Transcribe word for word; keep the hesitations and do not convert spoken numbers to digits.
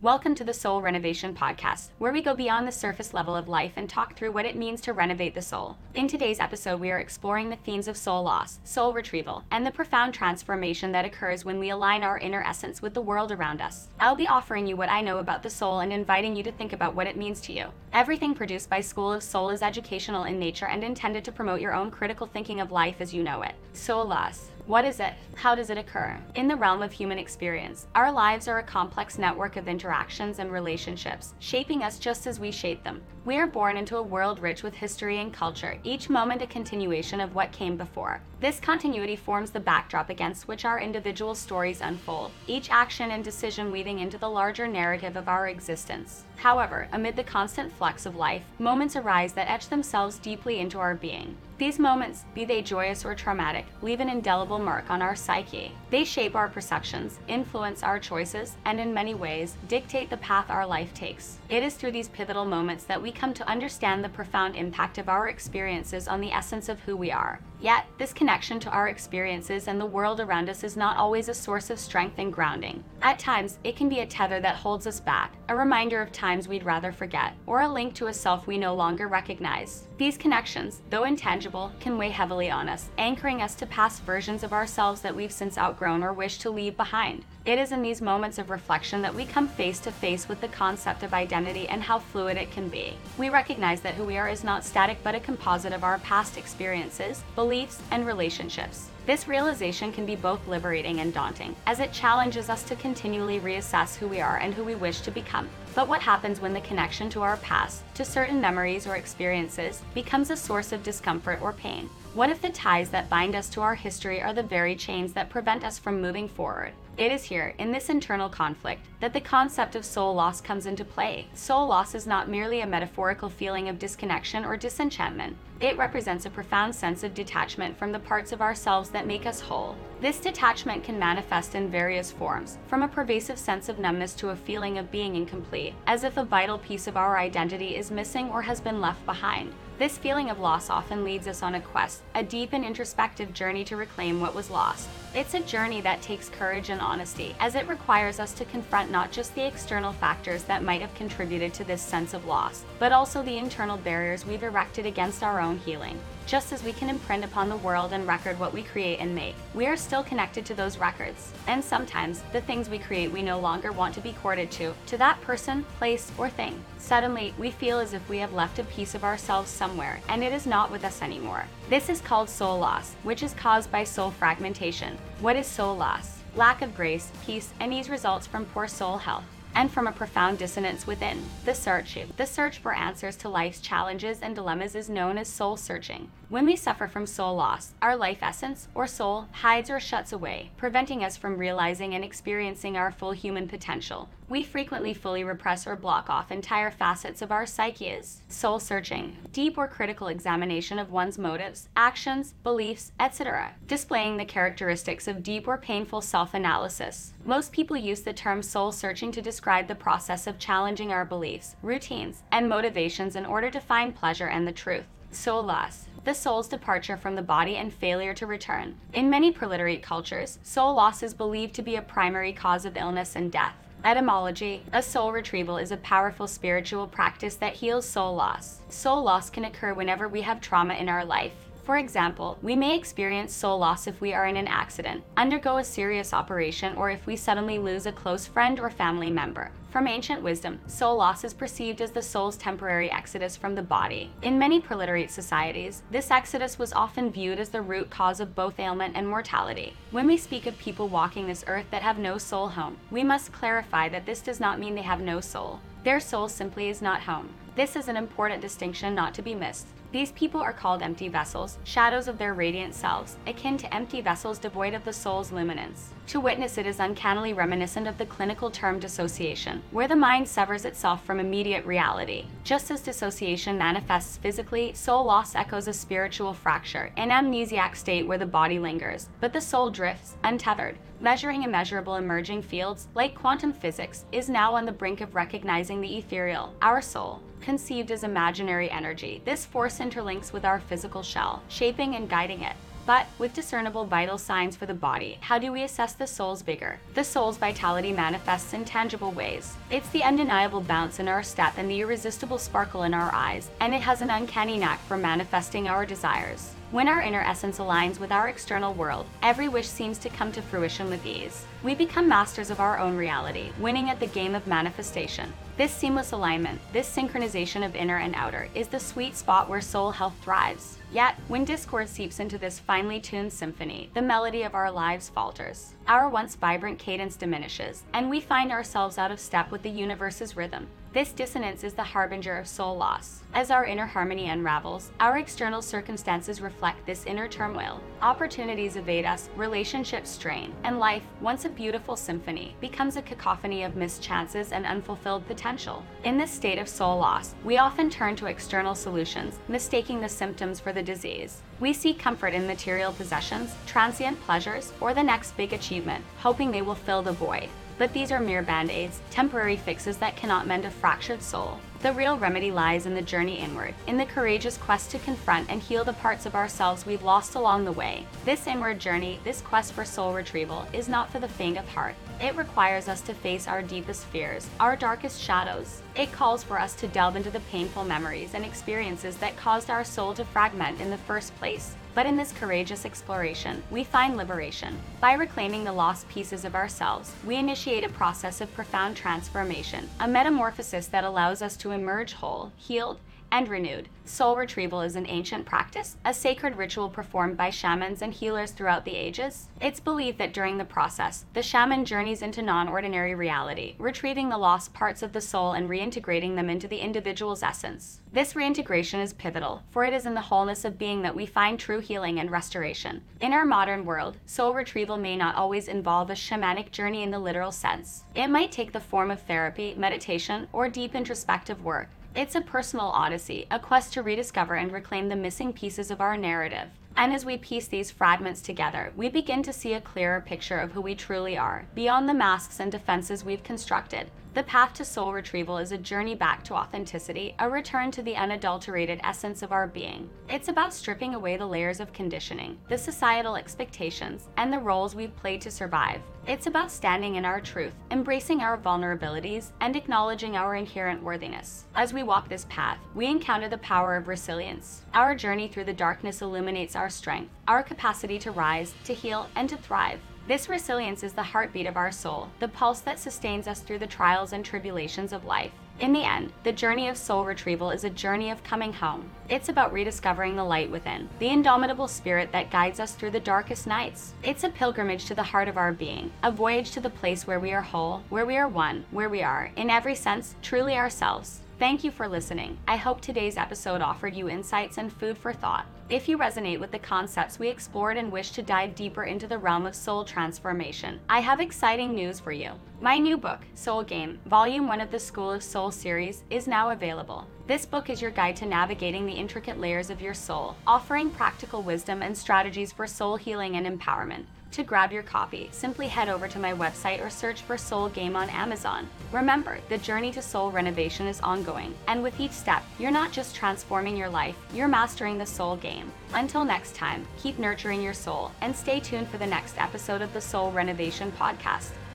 Welcome to the Soul Renovation Podcast, where we go beyond the surface level of life and talk through what it means to renovate the soul. In today's episode, we are exploring the themes of soul loss, soul retrieval, and the profound transformation that occurs when we align our inner essence with the world around us. I'll be offering you what I know about the soul and inviting you to think about what it means to you. Everything produced by School of Soul is educational in nature and intended to promote your own critical thinking of life as you know it. Soul loss. What is it? How does it occur? In the realm of human experience, our lives are a complex network of interactions and relationships, shaping us just as we shape them. We are born into a world rich with history and culture, each moment a continuation of what came before. This continuity forms the backdrop against which our individual stories unfold, each action and decision weaving into the larger narrative of our existence. However, amid the constant flux of life, moments arise that etch themselves deeply into our being. These moments, be they joyous or traumatic, leave an indelible mark on our psyche. They shape our perceptions, influence our choices, and in many ways, dictate the path our life takes. It is through these pivotal moments that we come to understand the profound impact of our experiences on the essence of who we are. Yet, this connection to our experiences and the world around us is not always a source of strength and grounding. At times, it can be a tether that holds us back, a reminder of times we'd rather forget, or a link to a self we no longer recognize. These connections, though intangible, can weigh heavily on us, anchoring us to past versions of ourselves that we've since outgrown or wish to leave behind. It is in these moments of reflection that we come face to face with the concept of identity and how fluid it can be. We recognize that who we are is not static but a composite of our past experiences, beliefs, and relationships. This realization can be both liberating and daunting, as it challenges us to continually reassess who we are and who we wish to become. But what happens when the connection to our past, to certain memories or experiences, becomes a source of discomfort or pain? What if the ties that bind us to our history are the very chains that prevent us from moving forward? It is here, in this internal conflict, that the concept of soul loss comes into play. Soul loss is not merely a metaphorical feeling of disconnection or disenchantment. It represents a profound sense of detachment from the parts of ourselves that make us whole. This detachment can manifest in various forms, from a pervasive sense of numbness to a feeling of being incomplete, as if a vital piece of our identity is missing or has been left behind. This feeling of loss often leads us on a quest, a deep and introspective journey to reclaim what was lost. It's a journey that takes courage and honesty, as it requires us to confront not just the external factors that might have contributed to this sense of loss, but also the internal barriers we've erected against our own healing. Just as we can imprint upon the world and record what we create and make, we are still connected to those records. And sometimes, the things we create we no longer want to be corded to, to that person, place, or thing. Suddenly, we feel as if we have left a piece of ourselves somewhere, and it is not with us anymore. This is called soul loss, which is caused by soul fragmentation. What is soul loss? Lack of grace, peace, and ease results from poor soul health, and from a profound dissonance within. The search. The search for answers to life's challenges and dilemmas is known as soul searching. When we suffer from soul loss, our life essence, or soul, hides or shuts away, preventing us from realizing and experiencing our full human potential. We frequently fully repress or block off entire facets of our psyches. Soul searching. Deep or critical examination of one's motives, actions, beliefs, et cetera, displaying the characteristics of deep or painful self-analysis. Most people use the term soul searching to describe the process of challenging our beliefs, routines, and motivations in order to find pleasure and the truth. Soul loss. The soul's departure from the body and failure to return. In many proliterate cultures, soul loss is believed to be a primary cause of illness and death. Etymology. A soul retrieval is a powerful spiritual practice that heals soul loss. Soul loss can occur whenever we have trauma in our life. For example, we may experience soul loss if we are in an accident, undergo a serious operation, or if we suddenly lose a close friend or family member. From ancient wisdom, soul loss is perceived as the soul's temporary exodus from the body. In many proliterate societies, this exodus was often viewed as the root cause of both ailment and mortality. When we speak of people walking this earth that have no soul home, we must clarify that this does not mean they have no soul. Their soul simply is not home. This is an important distinction not to be missed. These people are called empty vessels, shadows of their radiant selves, akin to empty vessels devoid of the soul's luminance. To witness it is uncannily reminiscent of the clinical term dissociation, where the mind severs itself from immediate reality. Just as dissociation manifests physically, soul loss echoes a spiritual fracture, an amnesiac state where the body lingers, but the soul drifts, untethered. Measuring immeasurable emerging fields, like quantum physics, is now on the brink of recognizing the ethereal, our soul. Conceived as imaginary energy, this force interlinks with our physical shell, shaping and guiding it. But with discernible vital signs for the body, how do we assess the soul's vigor? The soul's vitality manifests in tangible ways. It's the undeniable bounce in our step and the irresistible sparkle in our eyes, and it has an uncanny knack for manifesting our desires. When our inner essence aligns with our external world, every wish seems to come to fruition with ease. We become masters of our own reality, winning at the game of manifestation. This seamless alignment, this synchronization of inner and outer, is the sweet spot where soul health thrives. Yet, when discord seeps into this finely tuned symphony, the melody of our lives falters. Our once vibrant cadence diminishes, and we find ourselves out of step with the universe's rhythm. This dissonance is the harbinger of soul loss. As our inner harmony unravels, our external circumstances reflect this inner turmoil. Opportunities evade us, relationships strain, and life, once a beautiful symphony, becomes a cacophony of missed chances and unfulfilled potential. In this state of soul loss, we often turn to external solutions, mistaking the symptoms for the disease. We seek comfort in material possessions, transient pleasures, or the next big achievement, hoping they will fill the void. But these are mere band-aids, temporary fixes that cannot mend a fractured soul. The real remedy lies in the journey inward, in the courageous quest to confront and heal the parts of ourselves we've lost along the way. This inward journey, this quest for soul retrieval, is not for the faint of heart. It requires us to face our deepest fears, our darkest shadows. It calls for us to delve into the painful memories and experiences that caused our soul to fragment in the first place. But in this courageous exploration, we find liberation. By reclaiming the lost pieces of ourselves, we initiate a process of profound transformation, a metamorphosis that allows us to emerge whole, healed, and renewed. Soul retrieval is an ancient practice, a sacred ritual performed by shamans and healers throughout the ages. It's believed that during the process, the shaman journeys into non-ordinary reality, retrieving the lost parts of the soul and reintegrating them into the individual's essence. This reintegration is pivotal, for it is in the wholeness of being that we find true healing and restoration. In our modern world, soul retrieval may not always involve a shamanic journey in the literal sense. It might take the form of therapy, meditation, or deep introspective work. It's a personal odyssey, a quest to rediscover and reclaim the missing pieces of our narrative. And as we piece these fragments together, we begin to see a clearer picture of who we truly are, beyond the masks and defenses we've constructed. The path to soul retrieval is a journey back to authenticity, a return to the unadulterated essence of our being. It's about stripping away the layers of conditioning, the societal expectations, and the roles we've played to survive. It's about standing in our truth, embracing our vulnerabilities, and acknowledging our inherent worthiness. As we walk this path, we encounter the power of resilience. Our journey through the darkness illuminates our strength, our capacity to rise, to heal, and to thrive. This resilience is the heartbeat of our soul, the pulse that sustains us through the trials and tribulations of life. In the end, the journey of soul retrieval is a journey of coming home. It's about rediscovering the light within, the indomitable spirit that guides us through the darkest nights. It's a pilgrimage to the heart of our being, a voyage to the place where we are whole, where we are one, where we are, in every sense, truly ourselves. Thank you for listening. I hope today's episode offered you insights and food for thought. If you resonate with the concepts we explored and wish to dive deeper into the realm of soul transformation, I have exciting news for you. My new book, Soul Game, Volume one of the School of Soul series, is now available. This book is your guide to navigating the intricate layers of your soul, offering practical wisdom and strategies for soul healing and empowerment. To grab your copy, simply head over to my website or search for Soul Game on Amazon. Remember, the journey to soul renovation is ongoing, and with each step, you're not just transforming your life, you're mastering the soul game. Until next time, keep nurturing your soul, and stay tuned for the next episode of the Soul Renovation Podcast.